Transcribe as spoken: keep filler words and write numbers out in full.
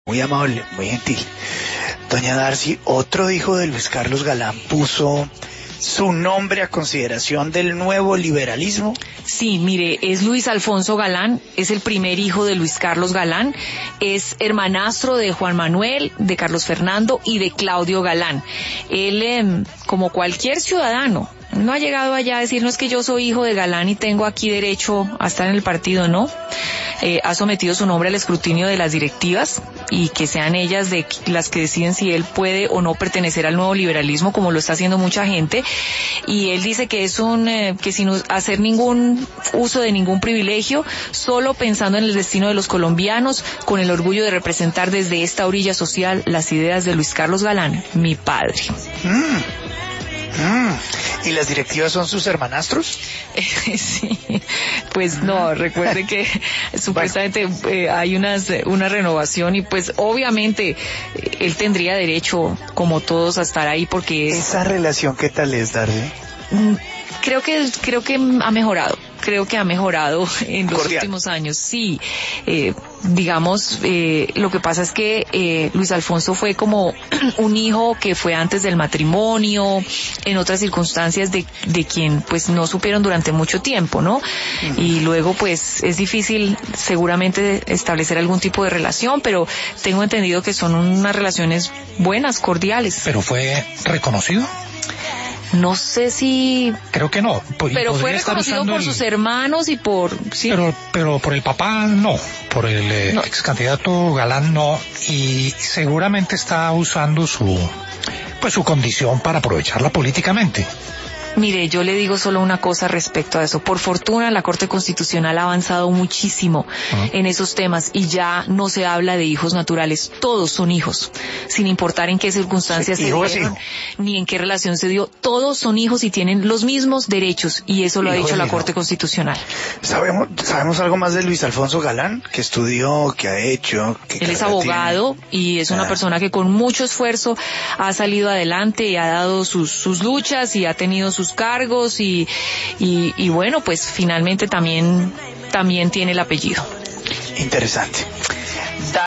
Muy amable, muy gentil. Doña Darcy, otro hijo de Luis Carlos Galán puso su nombre a consideración del nuevo liberalismo. Sí, mire, es Luis Alfonso Galán, es el primer hijo de Luis Carlos Galán, es hermanastro de Juan Manuel, de Carlos Fernando y de Claudio Galán. Él, eh, como cualquier ciudadano, no ha llegado allá a decir, no es que yo soy hijo de Galán y tengo aquí derecho a estar en el partido, no. Eh, ha sometido su nombre al escrutinio de las directivas y que sean ellas de las que deciden si él puede o no pertenecer al nuevo liberalismo, como lo está haciendo mucha gente. Y él dice que es un, eh, que sin hacer ningún uso de ningún privilegio, solo pensando en el destino de los colombianos, con el orgullo de representar desde esta orilla social las ideas de Luis Carlos Galán, mi padre. Mm. Mm. ¿Y las directivas son sus hermanastros? Sí, pues no, recuerde que supuestamente eh, hay unas, una renovación y pues obviamente eh, él tendría derecho, como todos, a estar ahí porque es... ¿Esa relación qué tal es, Darcy? Creo que, creo que ha mejorado. Creo que ha mejorado en los Cordial. últimos años, sí. Eh, digamos, eh, lo que pasa es que eh, Luis Alfonso fue como un hijo que fue antes del matrimonio, en otras circunstancias de, de quien pues no supieron durante mucho tiempo, ¿no? Uh-huh. Y luego pues es difícil seguramente establecer algún tipo de relación, pero tengo entendido que son unas relaciones buenas, cordiales. ¿Pero fue reconocido? No sé si... Creo que no. Pero fue reconocido por el... sus hermanos y por... ¿sí? Pero pero por el papá no, por el eh, no. ex candidato Galán no, y seguramente está usando su pues su condición para aprovecharla políticamente. Mire, yo le digo solo una cosa respecto a eso. Por fortuna, la Corte Constitucional ha avanzado muchísimo uh-huh. en esos temas y ya no se habla de hijos naturales. Todos son hijos, sin importar en qué circunstancias sí, se dieron, ni en qué relación se dio. Todos son hijos y tienen los mismos derechos y eso lo hijo ha dicho la hijo. Corte Constitucional. ¿Sabemos, ¿Sabemos algo más de Luis Alfonso Galán? ¿Qué estudió? ¿Qué ha hecho? ¿Qué Él es abogado tiene? Y es una ah. persona que con mucho esfuerzo ha salido adelante y ha dado sus, sus luchas y ha tenido sus cargos y, y, y bueno, pues finalmente también, también tiene el apellido. Interesante.